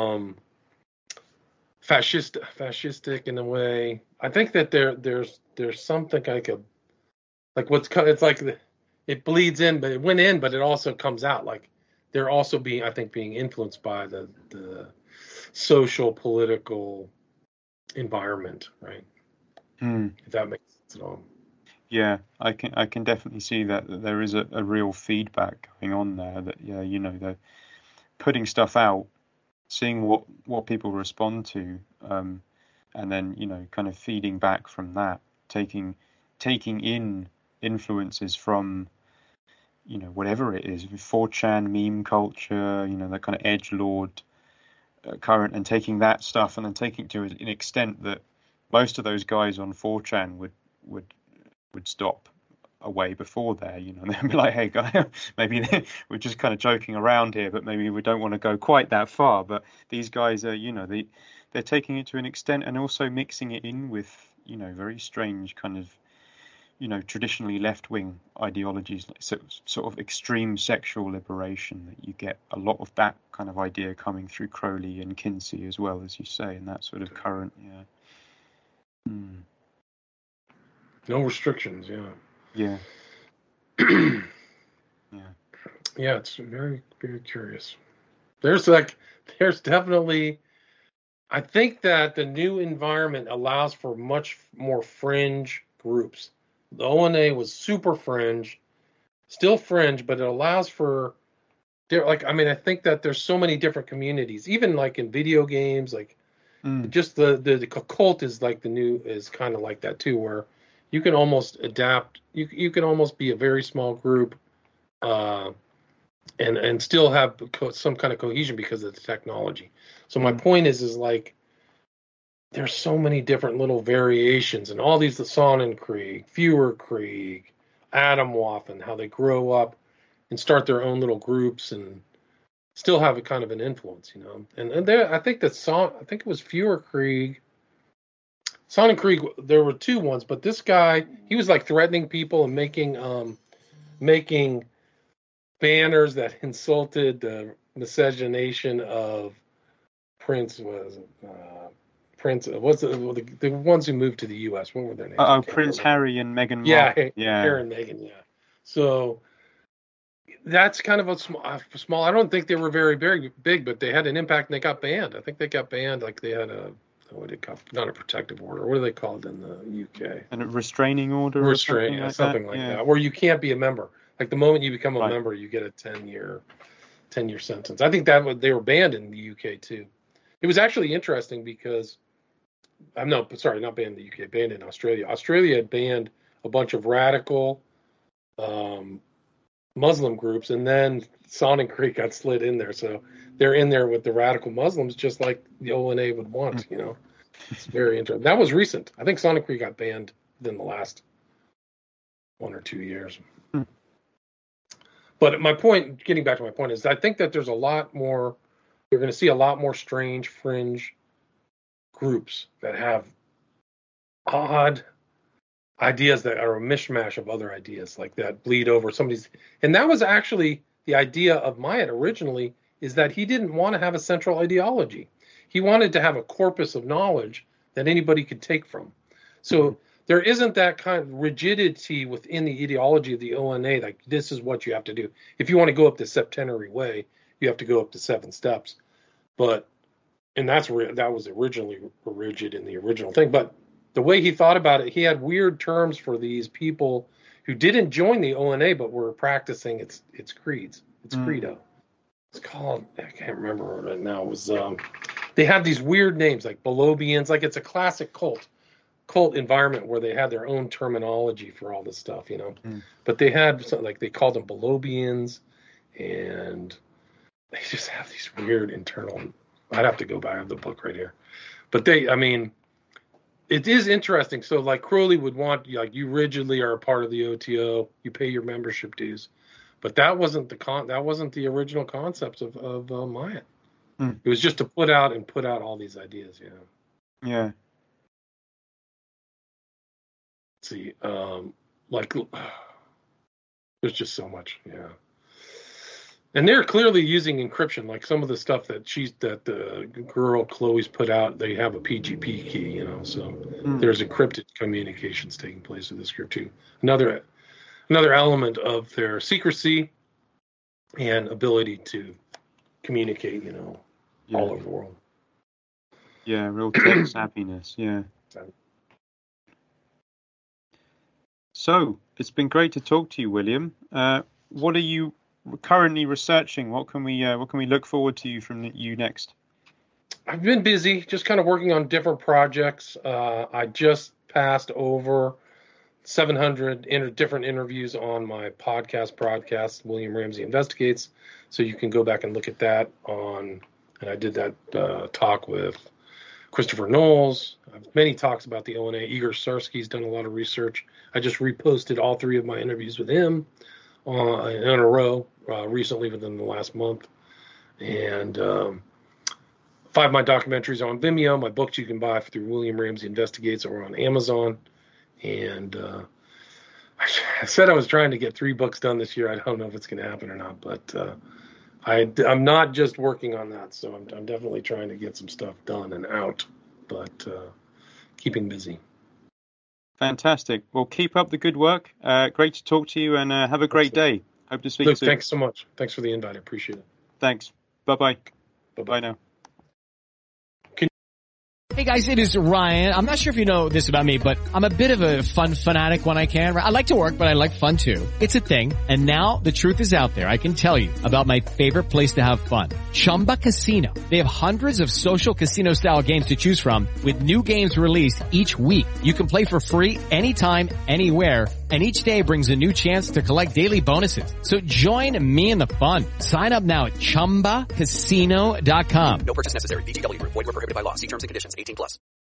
fascistic in a way. I think that there's something it's like it bleeds in, but it went in, but it also comes out. Like they're also being influenced by the social political environment, right? If that makes sense at all. Yeah, I can definitely see that there is a real feedback going on there. That they're putting stuff out, seeing what people respond to, and then kind of feeding back from that, taking in influences from whatever it is, 4chan, meme culture, that kind of edgelord current, and taking that stuff and then taking it to an extent that most of those guys on 4chan would stop away before there, they'd be like, hey guy, maybe we're just kind of joking around here, but maybe we don't want to go quite that far. But these guys are, they're taking it to an extent and also mixing it in with, very strange kind of, traditionally left-wing ideologies, like sort of extreme sexual liberation. That you get a lot of that kind of idea coming through Crowley and Kinsey as well, as you say, and that sort of current, No restrictions, yeah. Yeah, it's very, very curious. There's definitely, I think that the new environment allows for much more fringe groups. The ONA was super fringe, still fringe, but it allows for, I think that there's so many different communities, even like in video games, like just the cult is like is kind of like that too, where you can almost adapt. You can almost be a very small group, and still have some kind of cohesion because of the technology. So my point is like there's so many different little variations, and all these, the Sonnenkrieg, Führerkrieg, Atomwaff and how they grow up and start their own little groups and still have a kind of an influence, you know. And there, I think it was Führerkrieg. Sonnenkrieg, there were two ones, but this guy, he was like threatening people and making banners that insulted the miscegenation of Prince what's the ones who moved to the U.S. What were their names? Prince Harry and Meghan Markle. Yeah, Harry and Meghan. Yeah. So that's kind of a small. I don't think they were very, very big, but they had an impact and they got banned. I think they got banned. Like they had not a protective order. What do they call it in the UK? And a restraining order. Something like that, where you can't be a member. Like the moment you become a member, you get a 10-year sentence. I think they were banned in the UK too. It was actually interesting because not banned in the UK, banned in Australia. Australia had banned a bunch of radical Muslim groups, and then Sonnenkrieg got slid in there. So they're in there with the radical Muslims, just like the ONA would want, you know. It's very interesting. That was recent. I think Sonnenkrieg got banned within the last 1 or 2 years. But my point, getting back to my point, is I think that there's a lot more, you're going to see a lot more strange fringe groups that have odd ideas that are a mishmash of other ideas, like that bleed over somebody's. And that was actually the idea of Myatt originally, is that he didn't want to have a central ideology. He wanted to have a corpus of knowledge that anybody could take from. So there isn't that kind of rigidity within the ideology of the ONA, like this is what you have to do. If you want to go up the septenary way, you have to go up to 7 steps. And that was originally rigid in the original thing. But the way he thought about it, he had weird terms for these people who didn't join the ONA but were practicing its creeds, its credo. It's called, I can't remember right now. It was they had these weird names like Bolobians, like it's a classic cult environment where they had their own terminology for all this stuff, you know. But they had something like they called them Bolobians, and they just have these weird internal. I'd have to go back. I have the book right here, but it is interesting. So like Crowley would want, like, you rigidly are a part of the OTO, you pay your membership dues, but that wasn't the original concepts of Myatt. It was just to put out all these ideas, you know. Yeah. Let's see, like there's just so much, yeah. And they're clearly using encryption, like some of the stuff that the girl Chloe's put out. They have a PGP key, you know, so there's encrypted communications taking place with this group too. Another element of their secrecy and ability to communicate, you know, all over the world. Yeah, real tech savviness, yeah. So it's been great to talk to you, William. What are you currently researching? What can we look forward to from you next? I've been busy, just kind of working on different projects. I just passed over 700 different interviews on my broadcast, William Ramsey Investigates. So you can go back and look at that and I did that talk with Christopher Knowles. I have many talks about the ONA. Igor Sarsky's done a lot of research. I just reposted all 3 of my interviews with him in a row recently within the last month. And 5 of my documentaries are on Vimeo. My books you can buy through William Ramsey Investigates or on Amazon. And I said I was trying to get 3 books done this year. I don't know if it's going to happen or not, but I'm not just working on that. So I'm definitely trying to get some stuff done and out, but keeping busy. Fantastic. Well, keep up the good work. Great to talk to you, and have a great day. Hope to speak soon. Thanks so much. Thanks for the invite. I appreciate it. Thanks. Bye-bye. Bye now. Hey guys, it is Ryan. I'm not sure if you know this about me, but I'm a bit of a fun fanatic when I can. I like to work, but I like fun too. It's a thing. And now the truth is out there. I can tell you about my favorite place to have fun. Chumba Casino. They have hundreds of social casino style games to choose from with new games released each week. You can play for free anytime, anywhere. And each day brings a new chance to collect daily bonuses. So join me in the fun. Sign up now at ChumbaCasino.com. No purchase necessary. VGW Group. Void where prohibited by law. See terms and conditions. 18+.